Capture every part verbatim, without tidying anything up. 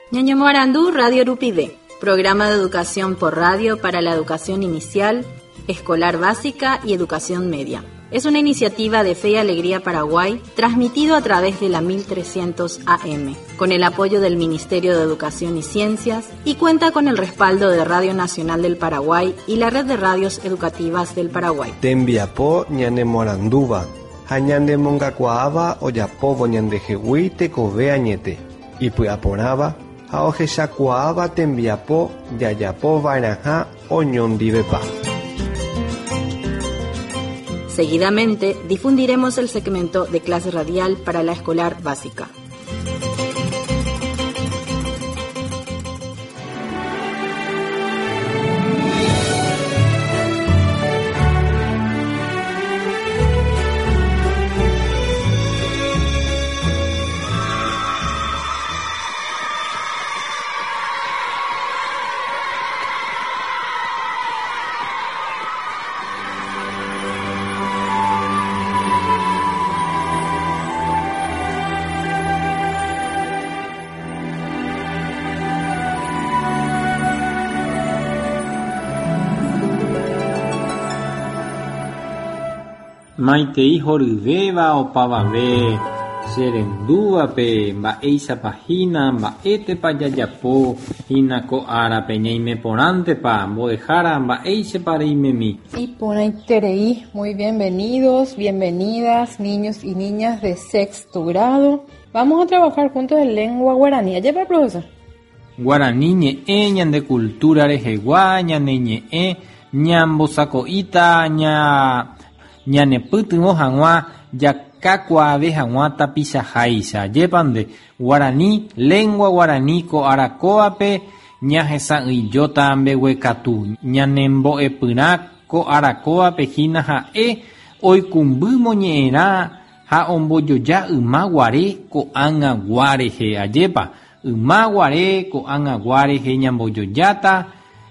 Ñañomoarandú Radio Rupide, programa de educación por radio para la educación inicial, escolar básica y educación media. Es una iniciativa de Fe y Alegría Paraguay, transmitido a través de la mil trescientos A M, con el apoyo del Ministerio de Educación y Ciencias, y cuenta con el respaldo de Radio Nacional del Paraguay y la Red de Radios Educativas del Paraguay. Tembiapó ñanemoranduba, hañandemongacuaaba oyapovo ñandejehui tekove añete, y puyaporaba, haojechakuaaba tembiapó yayapo vairaja oñondivepa. Seguidamente difundiremos el segmento de clase radial para la escolar básica. Maitei horyvéva opavave cherendúvape mba'éichapa hína mba'étepa jajapo hína ko árape ñaimeporãntepa mbo'ehára mba'éichapa reimemi. Iporãiterei, muy bienvenidos, bienvenidas, niños y niñas de sexto grado. Vamos a trabajar juntos en lengua guaraní. ¿Lleva, profesor? Guaraní ñe'ẽ ñande cultura rehegua ñane ñe'ẽ ñambosako'íta ña ñanepytyvõ hag̃ua jakakuaave hag̃ua tapichaháicha jépante Guaraní, lengua guaraní ko arakóvape ñahesa'ỹijóta mbeguekatu ñanembo'epyrã ko arakóvape hína ha'e oikũmby moñe'ẽrã ha ombojoja yma guare ko'ág̃a guárehe ajépa yma guare ko'ág̃a guárehe ñambojojáta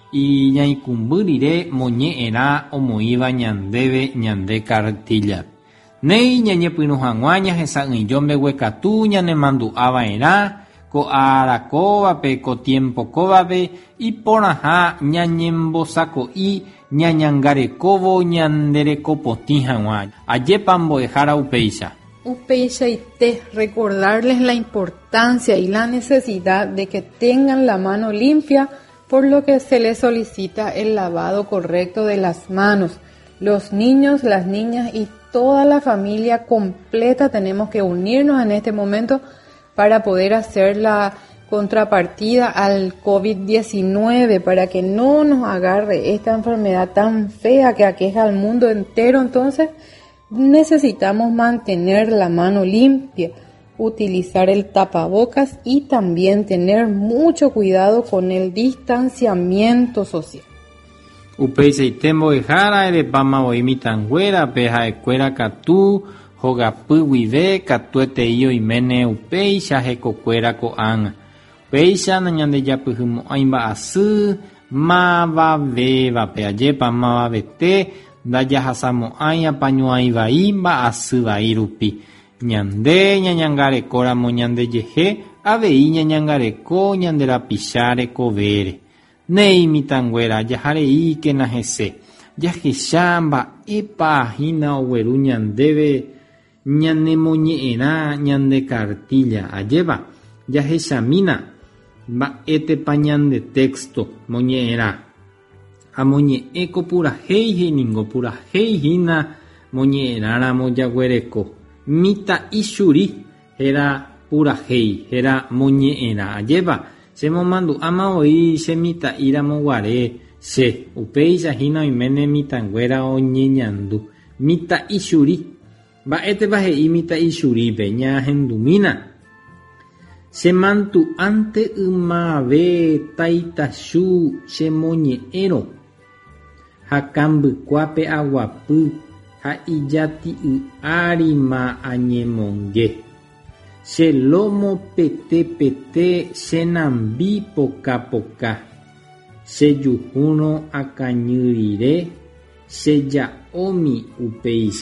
y ñaikũmby rire moñe'ẽrã omoĩva ñandéve ñande kartilla. Néi ñañepyrũ hag̃ua ñahesa'ỹijo mbeguekatu ñanemandu'ava'erã ko arakóvape ko tiempokóvape iporãha ñañembosako'i ñañangarekóvo ñanderekopotĩ hag̃ua. Ajépa mbo'ehára upéicha. Upeichaite, recordarles la importancia y la necesidad de que tengan la mano limpia, por lo que se les solicita el lavado correcto de las manos. Los niños, las niñas y toda la familia completa tenemos que unirnos en este momento para poder hacer la contrapartida al covid diecinueve, para que no nos agarre esta enfermedad tan fea que aqueja al mundo entero. Entonces necesitamos mantener la mano limpia, utilizar el tapabocas y también tener mucho cuidado con el distanciamiento social. Upeichaite mbo'ehára erepáma oimitãnguérape ha'ekuéra katu hogapy guive katuetei oiméne upéicha hekokuéra ko'ág̃a. Upéicha nañandejapyhymo'ãi mba'asy mavavévape ajépa mavavete ndajahasamo'ãi apañuãi vai mba'asy vai rupi. Ñande ñañangarekóramo ñandejehe avei ñañangareko ñanderapicha rekovére. Néi mitãnguéra jahareíkena hese jahecha mba'épa hína ogueru ñandéve ñanemoñe'ẽrã ñande kartilla ajépa jahechamína mba'étepa ñande texto moñe'ẽrã ha moñe'ẽko purahéi niko purahéi hína moñe'ẽrãramo jaguereko. Mita'i churi héra purahéi héra moñe'ẽrã ajépa chemomandu'áma oĩ che mita'íramo guare che upéicha hína oiméne mitãnguéra oñeñandu mita'i churi mba'étepa he'i mita'i churípe ñahendumína chemantu'ánte ymave taitachu chemoñe'ẽro ha kambykuápe aguapy ha ijati'y'árima añemonge chelomo pete pete chenambi poka poka chejuhúrõ akañy rire cheja'ómi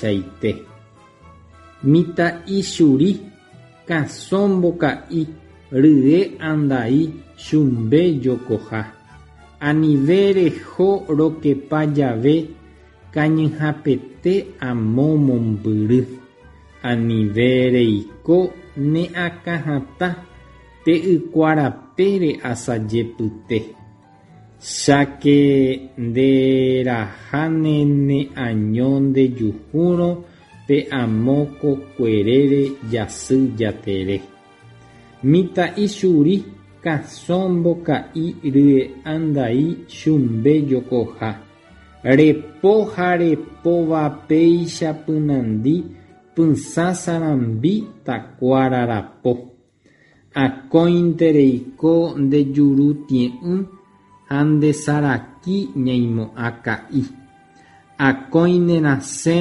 upeichaite mitã'i churi kasõ mboka'i rye andai chumbe jokoha anive reho rokepa jave kañyhapete amo mombyry anive reiko ne akãhatã pe'ykuarapére asajepyte cháke nderaháne ne'año ndejuhúrõ pe amo kokuérere jasy jatere mitã'i churi kasõ mboka'i rye andai chumbe jokoha repo ha repovapéicha pynandi pysa sarambi takuára rapo akóinte reiko ndejuruti'ỹ ha ndesaraki ñaimo'ãka'i akóinte rasẽ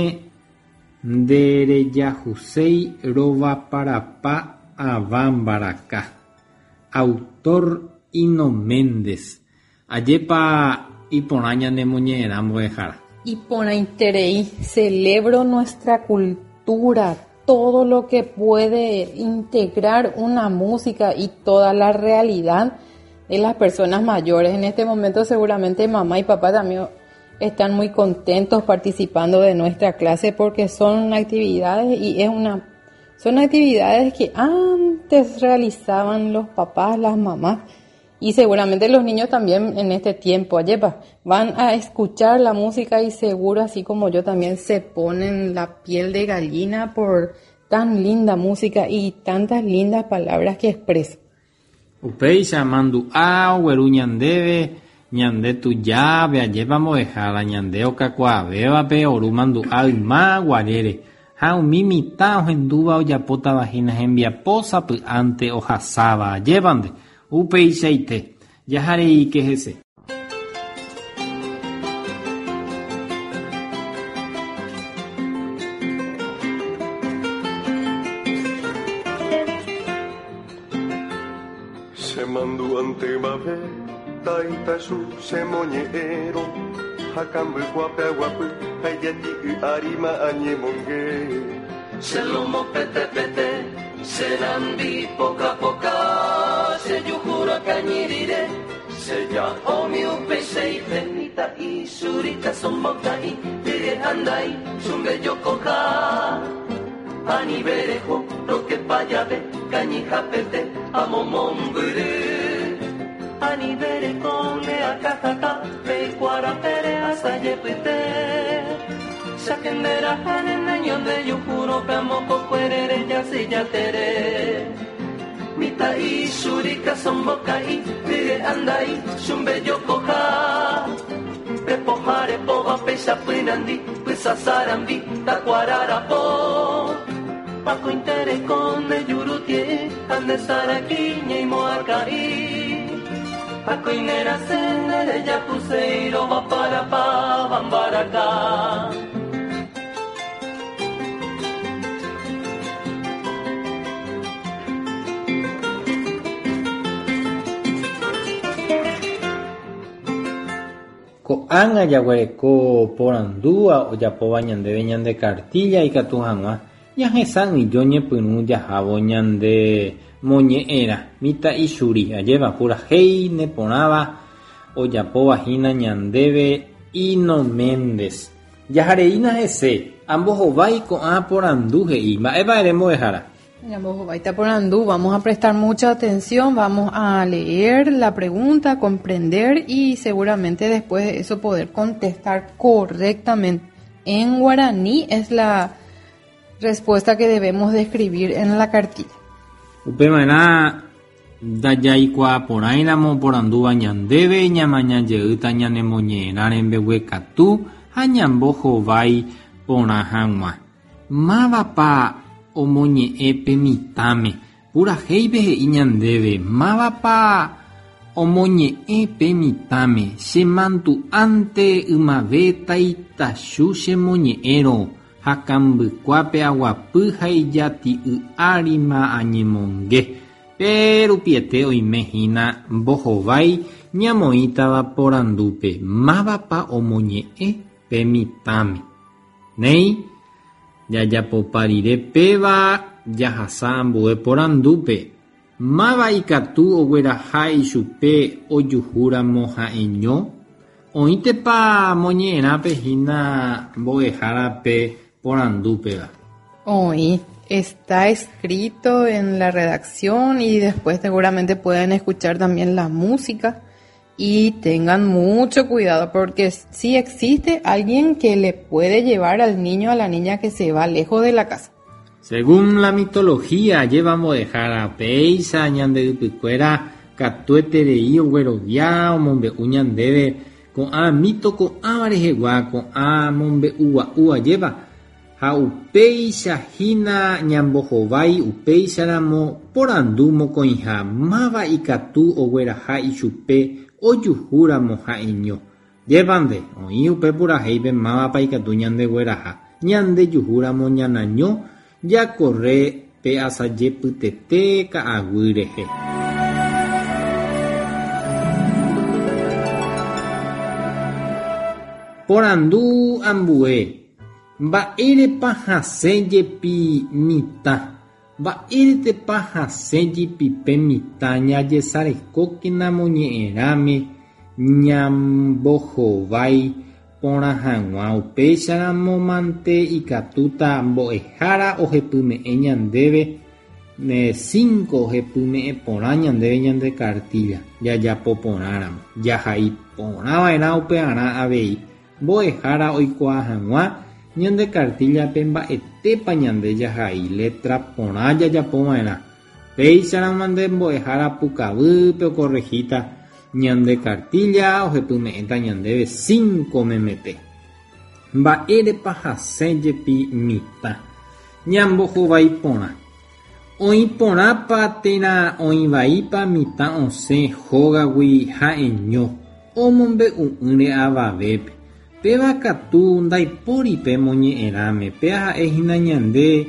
nderejahuséi rovaparapa ava mbaraka. Autor Hino Méndez. Ajépa iporã ñanemoñe'ẽrã mbo'ehára. Iporãiterei, celebro nuestra cultura, todo lo que puede integrar una música y toda la realidad de las personas mayores. En este momento seguramente mamá y papá también están muy contentos participando de nuestra clase porque son actividades y es una son actividades que antes realizaban los papás, las mamás y seguramente los niños también en este tiempo. Ayepa, van a escuchar la música y seguro así como yo también se ponen la piel de gallina por tan linda música y tantas lindas palabras que expresa. Upéicha mandu'a gueru ñandéve ñande tujápe ajépa mbo'ehára ñande okakuaavévape oru mandu'a yma guarére ha umi mitã ohendúva ojapótavahína hembiapo sapy'ánte ohasáva ajépante upeichaite jahareíke hese. Semandúantevave taitachu chemoñe'ẽrõ ha kambýguape aguapy haijeti'y arima añemonge chelomo pete pete cherambi poka poka chejuhúra kañirire cheja'ómi upeichaite mitã'i chúri kasõmboka'i rye andai chumbe jokoha anive reho rokepa jave kañyhapete amo mombyry anive reko ne akãhatã peikuarapére asajepyte cháke nderaháne ne'año ndejuhúrõ pe amo kokuérere jasy jatere mitã'i chúri kasõmboka'i rye andai chumbe jokoha repoha repovapéicha pynandi pysa sarambi takuararapo akóinte reiko ndejuruti'ỹ ha ndesaraki ñaimo'ãka'i akóinte rasẽ nderejapuséi rovaparapa mbaraka. Ko'ág̃a jaguareko porandúva ojapóva ñandéve ñande kartilla ikatu hag̃ua ñahesã'ỹijo ñepyrũ jahávo ñande moñe'ẽrã mitã'i chúri ajéva purahéi neporãva ojapóvahína ñandéve Hino Méndez. Jahareína hese ambohovái ko'ã porandu he'i. Mba'épa mbo'ehára. Vamos a prestar mucha atención, vamos a leer la pregunta, comprender y seguramente después de eso poder contestar correctamente. En guaraní es la respuesta que debemos de escribir en la cartilla. Upémarã ndajaikuaa porãiramo porandúva ñandéve ñamañajeýta ñanemoñe'ẽrã rembeguekatu ha ñambohovái porã hag̃ua. Mávapa omoñe'ẽ pe mitãme purahéipe he'i ñandéve mávapa omoñe'ẽ pe mitãme chemandu'ánte ymave taitachu chemoñe'ẽrõ ha kambykuápe aguapy ha ijati'y árima añemonge pe rupiete oimehína mbohovái ñamoĩtava porandúpe mávapa omoñe'ẽ pe mitãme néi jajapopa rire péva jahasa ambue porandúpe Máva ikatu ogueraha ichupe ojuhúramo ha'eño. Oĩtépa moñe'ẽrápe hína mbo'ehárape porandúpeva. Oí, está escrito en la redacción y después seguramente pueden escuchar también la música. Y tengan mucho cuidado porque sí existe alguien que le puede llevar al niño o a la niña que se va lejos de la casa. Según la mitología, llevamos a dejar a Peisa, ñandeypykuéra, katueterei oguerovia, omombe'u ñandéve, ko'ã mito ko'ãva rehegua, ko'ã mombe'u gua'u ajéva. Ha upéichahína ñambohovái upéicharamo porandu mokõiha máva ikatu ogueraha ichupe ojuhúramo ha'eño. Jépante, oĩ upe purahéipe mávapa ikatu ñandegueraha. Ñandejuhúramo ñanaño jakorre pe asajepytete ka'aguy rehe. Porandu ambue. Mba'érepa hasẽjepi mitã. Mba'éretepa hasẽjepipe mitã ñajesarekókena moñe'ẽrãme ñambohovái porã hag̃ua upéicharamo mante ikatúta mbo'ehára ohepyme'ẽ ñandéve ne cinco ohepyme'ẽ porã ñandéve ñande kartilla jajapo porãramo jahai porãva'erã upe'arã avei mbo'ehára oikuaa hag̃ua ñande kartillape mba'etépa ñande jahai letra porã jajapova'erã péicharamo nde mbo'ehára pukavýpe okorrehíta ñande kartilla ohepyme'ẽta ñandéve cinco memete. Mba'érepa hasẽjepi mitã ñambohovái porã. Oĩ porãpa térã oĩvaípa mitã osẽ hógagui ha'eño omombe'u'ỹre avavépe. Péva katu ndaipóripe moñe'ẽrãme pe ha'éhina ñande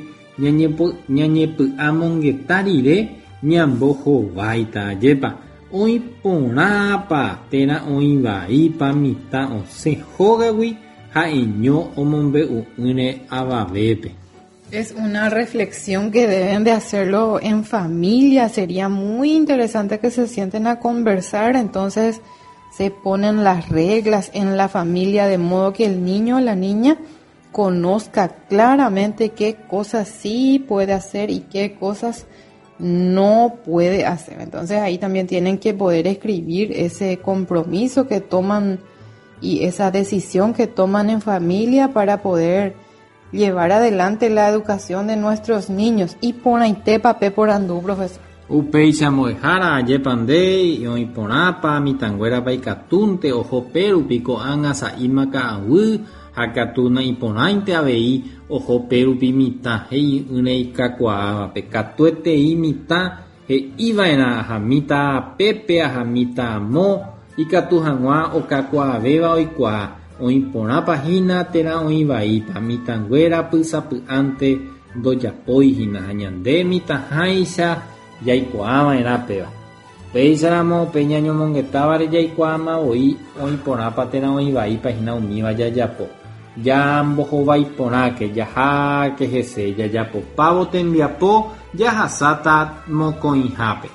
ñañepy'amongetã rire ñambohováita ajépa. Oĩ porãpa térã oĩvaípa mitã osẽ hógagui ha'eño omombe'u'ỹre avavépe. Es una reflexión que deben de hacerlo en familia. Sería muy interesante que se sienten a conversar. Entonces se ponen las reglas en la familia de modo que el niño o la niña conozca claramente qué cosas sí puede hacer y qué cosas no puede hacer. Entonces ahí también tienen que poder escribir ese compromiso que toman y esa decisión que toman en familia para poder llevar adelante la educación de nuestros niños. Y por ahí te papé por andú, profesor. Upéicha mbo'ehára ajépante oĩporãpa mitãnguérapa ikatunte ohoperupi ko'ág̃a sa'íma ka'aguy ha katuna iporãinte avei ohoperupi mitã he'i'ỹre ikakuaávape katuetei mitã he'íva'erã aha mitã pépe aha mitã amo ikatu hag̃ua okakuaavéva oikuaa oĩporãpa hína térã oĩvaípa mitãnguéra py'asapy'ánte ndojapóihína ha ñande mitãháicha jaikuaava'erãpeva. Péicharamo pe ñañomongetávare jaikuaamavoi oĩporãpa térã oĩvaípa hína umíva jajapo. Jambohovaiporãke jaháke hese jajapopávo tembiapo jahasáta mokõihápe.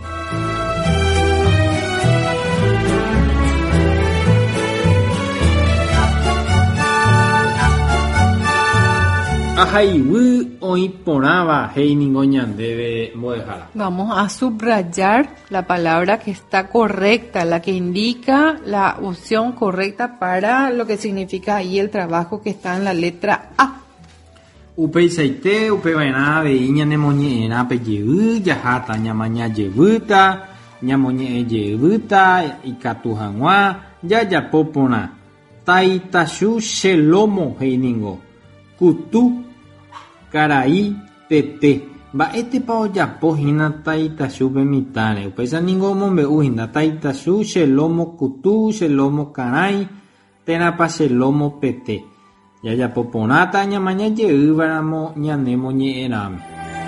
Ahayvy oĩporãva heiningo ñandéve mbo'ehára. Vamos a subrayar la palabra que está correcta, la que indica la opción correcta para lo que significa ahí el trabajo que está en la letra A. Upeichaite upeva'erã avei ñanemoñe'ẽrãpe jey jaháta ñamañajevýta ñamoñe'ẽjevýta ikatu hag̃ua jajapo porã taitachu chelomo heiningo kutu karai tete mba'étepa ojapohína taitachúpe mitãre upéichaningo omombe'úhína taitachu chelomo kutu chelomo karai térãpa chelomo pete jajapo porãta ñamañajeývaramo ñane moñe'ẽrãme.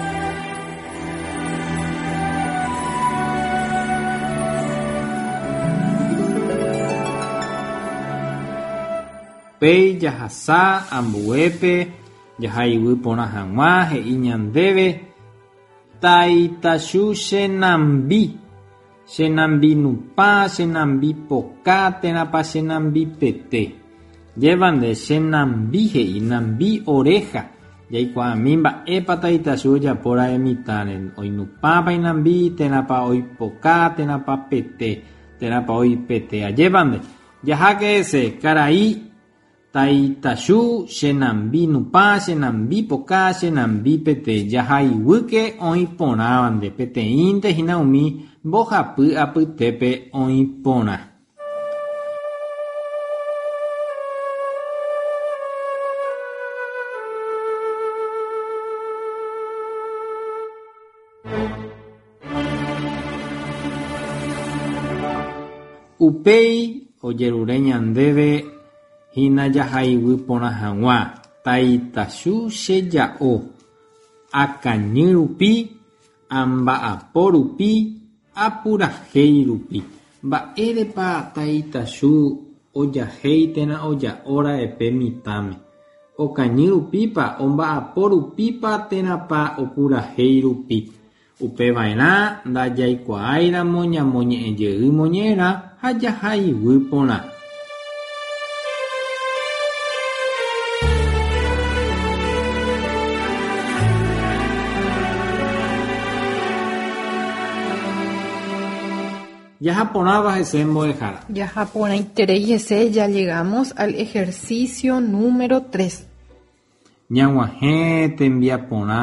Pei jahasa ambuépe jahaivy porã hag̃ua he'i ñandéve taitachu chenambi chenambi nupa chenambi poka térãpa chenambi pete jevande chenambi he'i nambi oreja jaikuaami mba'épa taitachu ojapóra emitãre oinupápa inambi térãpa oipoka térãpa pete térãpa oipete ajévande jaháke ese karai taitachu chenambi nupa chenambi poka chenambi pete jahayguýke oĩporãvande peteĩnte hína umi mbohapy apytépe oĩporã. Upéi ojerure ñandéve hína jahayguy porã hag̃ua taitachu cheja'o akañy rupi amba'apo rupi apurahéi rupi mba'érepa taitachu ojahéi térã oja'óra'epe mitãme okañy rupípa omba'apo rupípa térãpa opurahéi rupi upeva'erã ndajaikuaáiramo ñamoñe'ẽjey moñe'ẽrã ha jahayguy porã. Yajaporãva hese mbo'ehára. Yajaporãiterei hese, ya llegamos al ejercicio número tres. Ñag̃uahẽ tembiaporã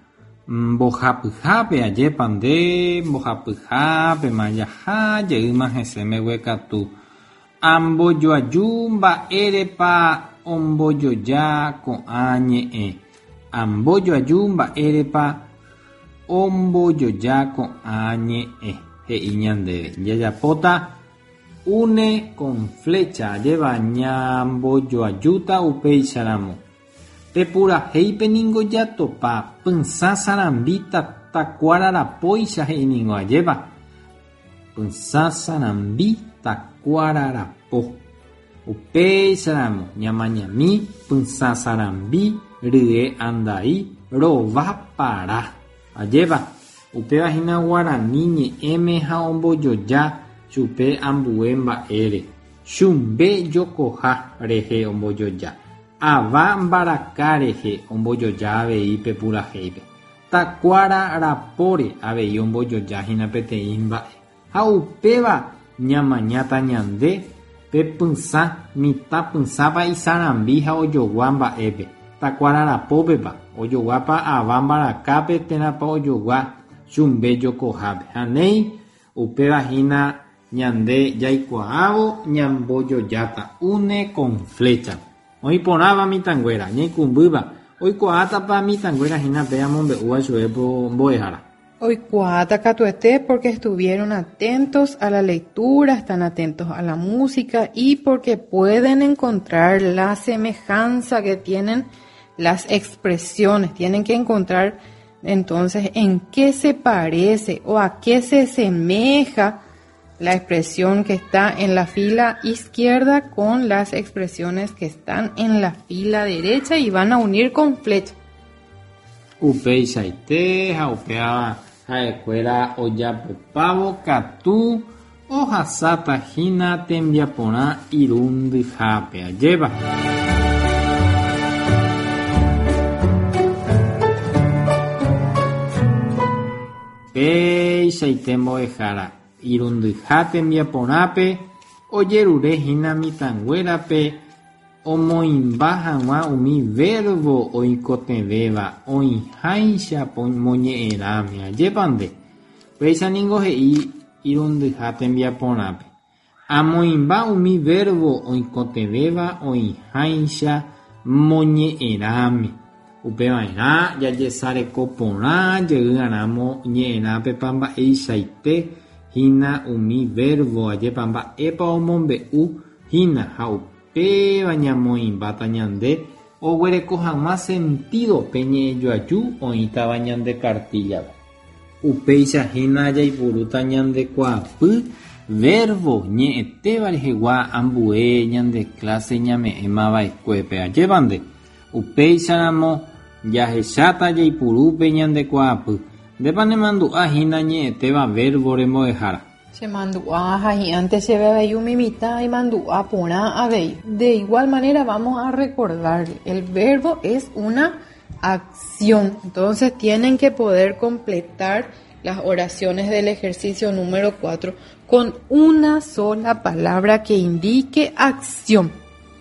mbohapyhápe ajépa nde mbohapyhápema jahájeýma hese mbeguekatu ambojoaju mba'érepa ombojoja ko'ã ñe'ẽ ambojoaju mba'érepa ombojoja ko'ã ñe'ẽ he'i ñandéve jajapóta une con flecha ajéva ñambojoajúta upéicharamo pepurahéipe ningo jatopa pynsã sarambi takuára rapóicha he'iningo ajéva pynsã sarambi takuára rapo upéicharamo ñamañami pynsã sarambi rye andai rova para ajéva upevahína Guarani ñe'ẽme ha ombojoja chupe ambue mba'ére chumbe jokoha rehe ombojoja ava mbaraka rehe ombojoja avei pepurahéipe takuára rapóre avei ombojoja hína peteĩ mba'e ha upéva ñamañáta ñande pe pynsã mitã pynsápa isarambi ha ojogua mba'épe takuára rapópepa ojoguápa ava mbarakápe térãpa ojogua chumbe jokohápe ha néi upevahína ñande jaikuaávo ñambojojáta une con flecha oiporãva mitãnguéra ñaikumbýva oikuaátapa mitãnguéra hína pe amombe'úva chupe mbo'ehára. Oikuaáta katuete porque estuvieron atentos a la lectura, están atentos a la música y porque pueden encontrar la semejanza que tienen las expresiones. Tienen que encontrar entonces en qué se parece o a qué se asemeja la expresión que está en la fila izquierda con las expresiones que están en la fila derecha y van a unir con flecha. Upeichaite ha upéva ha'ekuéra ojapopávo katu ohasáta hína tembiaporã irundyhápe ajéva. Péichaite mbo'ehára irundyha tembiaporãpe ojerure hína mitãnguérape omoĩmba hag̃ua umi verbo oikotevẽva oĩháicha moñe'ẽrãme ajépante péichaningo he'i irundyha tembiaporãpe amoĩmba umi verbo oikotevẽva oĩháicha moñe'ẽrãme upeva'erã jajesareko porã jeýaramo ñe'ẽrãpepa mba'eichaite hína umi verbo ajépa mba'épa omombe'u hína ha upéva ñamoĩmbáta ñande oguereko hag̃ua sentido pe ñe'ẽjoaju oĩtava ñande kartíllape upéicha hína jaipurúta ñande kuapy verbo ñe'ẽtéva rehegua ambue ñande clase ñame'ẽ mava'ekuépe ajépante upéicharamo jahecháta jaipurúpe ñande kuapy Ndepa nemandu'a hína ñe'ẽtéva verbo rembo'ehára. Che mandu'a y antes se ve ahí un mimita y mandu'a porá avei. De igual manera vamos a recordar, el verbo es una acción. Entonces tienen que poder completar las oraciones del ejercicio número cuatro con una sola palabra que indique acción.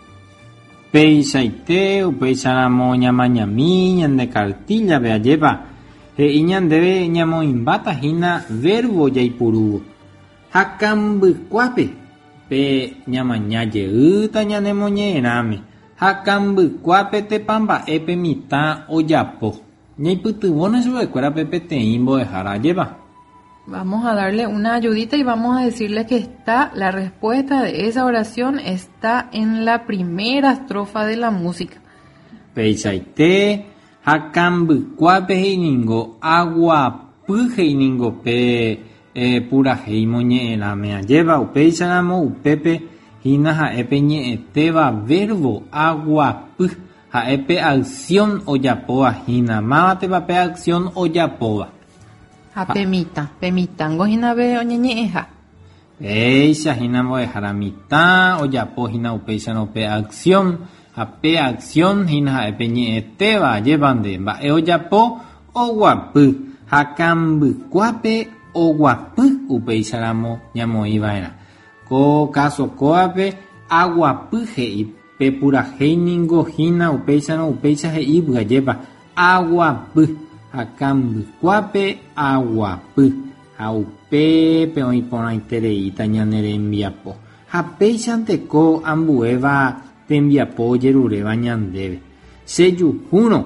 Peichaite upeicharamo ñamañami ñande cartilla beajépa he'i ñandéve ñamoimbáta hína verbo jaipuru. Hakambykuápe pe ñamañajeýta ñanemoñe'ẽrãme. Hakambykuápe tepa mba'épe mitã ojapo. Ñaipytyvõne chuvekuéra pe peteĩ mbo'ehára ajépa. Vamos a darle una ayudita y vamos a decirle que está, la respuesta de esa oración está en la primera estrofa de la música. Peichaite hakambykuápe he'iningo aguapy he'iningo pe eh, purahéi moñe'ẽrãme ajépa upéicharamo upépe hína ha'épe ñe'ẽtéva verbo aguapy ha'épe acción ojapóva hína mávatepa pe acción ojapóva. Ha pemita, pemitango hína ve oñeñe'ẽha. Péicha hína mbo'ehára mitã ojapo hína upéicharamo pe acción ha pe acción hína ha'épe ñe'ẽtéva ajépante mba'e ojapo oguapy hakambykuápe oguapy upéicharamo ñamoĩva'erã. Ko caso kóape aguapy he'i pe purahéiningo hína upéicharamo upéicha he'ípy ajépa aguapy hakambykuápe aguapy ha upépe oiporãitereíta ñane rembiapo ha péichanteko ambuéva tembiapo ojeruréva ñandéve chejuhúrõ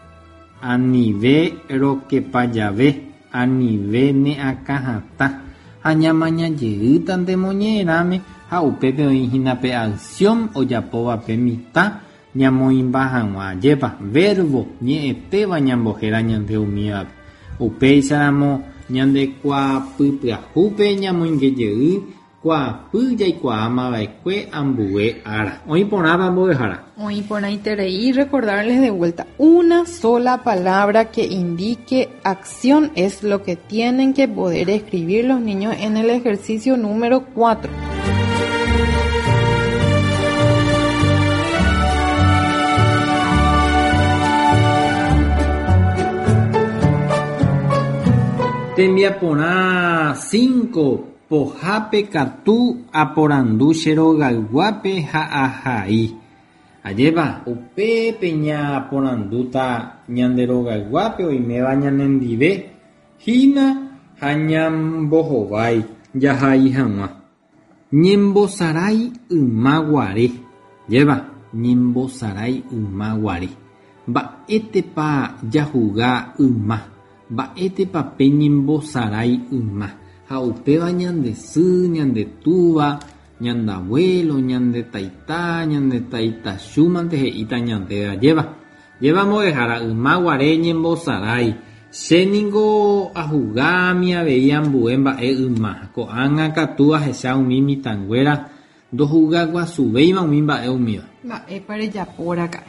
anive rokepajave anive ne'akãhatã ha ñamañajeýta ndemoñe'ẽrãme ha upépe oĩhína pe acción ojapóva pe mitã ñamoĩmba hag̃ua ajépa verbo ñe'ẽtéva ñambohéra ñande umívape upéicharamo ñande kuapypyahúpe ñamoingejey kuapy jaikuaamava'ekue ambue ára oĩporãpa mbo'ehára. Oĩporãiterei y recordarles de vuelta, una sola palabra que indique acción es lo que tienen que poder escribir los niños en el ejercicio número cuatro. Tembiaporã cinco pohápe katu aporandu cherogayguápe ha ahai. Ajépa upépe ñaporandúta ñanderogayguápe oiméva ñanendive hína ha ñambohovái jahai hag̃ua. Ñembosarái yma guare. Jépa ñembosarái yma guare. Mba'étepa jahuga yma. Mba'étepa pe ñembosarái yma. Ha upéva ñande sy, ñande túva, ñande abuelo, ñande taita, ñande taita chúmante he'íta ñande ajéva. Jépa mbo'ehára yma guare ñembosarái. Chéniko ahugámi avei ambue mba'e yma. Ko'ág̃a katu ahecha umi mitãnguéra ndohugaguasuvéima umi mba'e umíva. Mba'épa rejapóraka'e.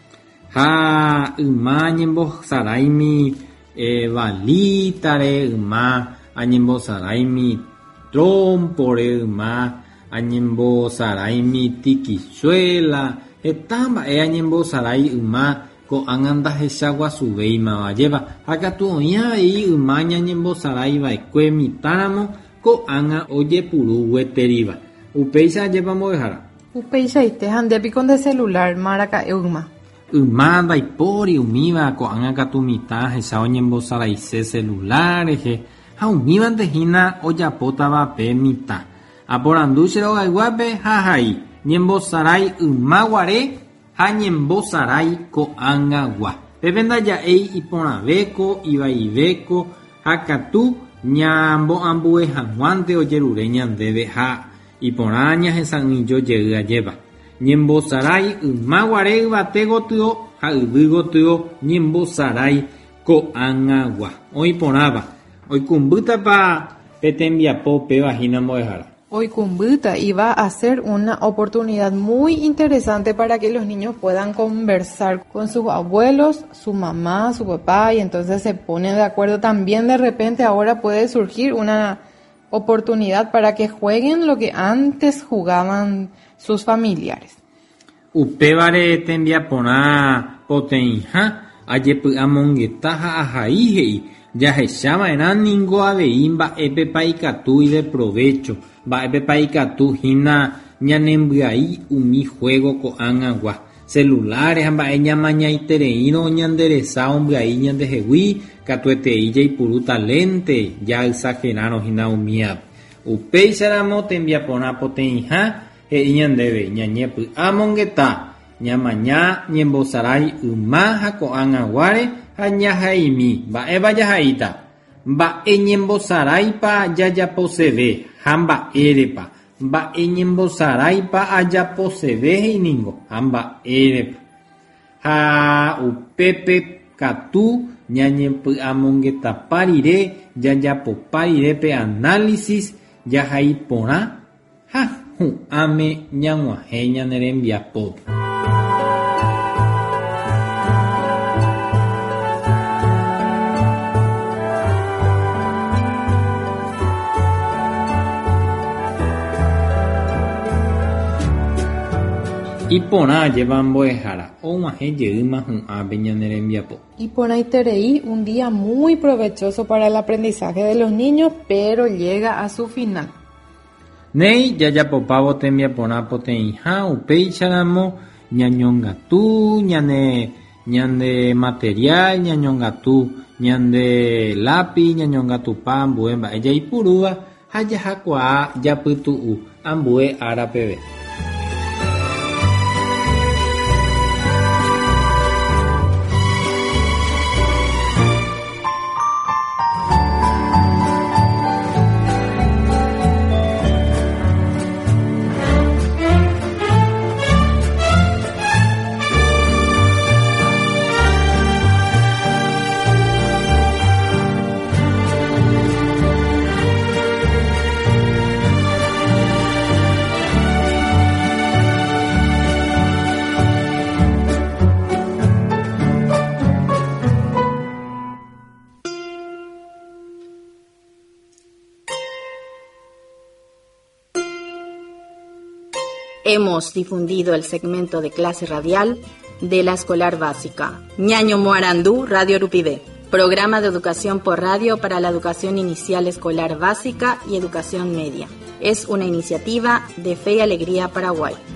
Ha yma ñembosaráimi eh, balítare yma añembosaráimi trompore yma añembosaráimi tikichuela heta mba'e añembosarái yma ko'ág̃a ndahechaguasuvéimava jépa ha katu oĩ avei yma ñañembosaráiva'ekue mitãramo ko'ág̃a ojepuru gueteríva. Upéicha jépa mbo'ehára. Upeichaite ha ndépiko nde celular mára'e yma. Yma ndaipóri umíva ko'ág̃a katu mitã ahecha oñembosaraise celularehe ha umívantehína ojapótava pe mitã. Aporandu cherogayguápe ha ahai ñembosarái yma guare ha ñembosarái ko'ág̃agua. Pépe ndaja'éi iporãvéko, ivaivéko ha katu ñambo'ambuehag̃uánte ojerure ñandéve ha iporã ñahesa'ỹijojey ajépa. Ñembosarái yma guare yvate gotyo ha yvy gotyo ñembosarái ko'ág̃agua. Oĩporãva oikumbýtapa pe tembiapo péva hína mbo'ehára. Oikumbuta y va a ser una oportunidad muy interesante para que los niños puedan conversar con sus abuelos, su mamá, su papá, y entonces se ponen de acuerdo. También de repente ahora puede surgir una oportunidad para que jueguen lo que antes jugaban sus familiares. Upevare tembiapona poteinha ajepy'amongetaha ahaihei jahecháva eran ningo avei mba'épe paikatúi de provecho, mba'épe paikatu hína ñanembyai umi juego ko'ãgagua celulares ha mba'e ñamañaitereírõ ñanderesa ombyai ñandehegui katuetei jaipuru talente ja exagerarõ hína umíape. Upéicharamo tembiapona poteinha he'i ñandéve ñañepy'amongeta ñamaña ñembosarái yma ha ko'ãgaguáre ha ñahaimi mba'éva jahaíta mba'e ñembosaráipa jajaposeve ha mba'érepa mba'e ñembosaráipa ajaposeve he'iningo ha mba'érepa ha upépe katu ñañepy'amongeta rire jajapopa rirépe análisis jahai porã ha hu'ãme ñag̃uahẽ ñane rembiapópe. Iporã jéva mbo'ehára og̃uahẽ jeýma hu'ãpe ñane rembiapo. Iporãiterei, un día muy provechoso para el aprendizaje de los niños, pero llega a su final. Nei jajapopávo tembiaporã poteinha upéicharamo ñañongatu ñane ñande material, ñañongatu ñande lápiz, ñañongatupa ambue mba'e jaipurúva ha jahakuaa japytu'u ambue ára peve. Hemos difundido el segmento de clase radial de la escolar básica Ñaño Moarandú, Radio Rupibé, programa de educación por radio para la educación inicial escolar básica y educación media. Es una iniciativa de Fe y Alegría Paraguay.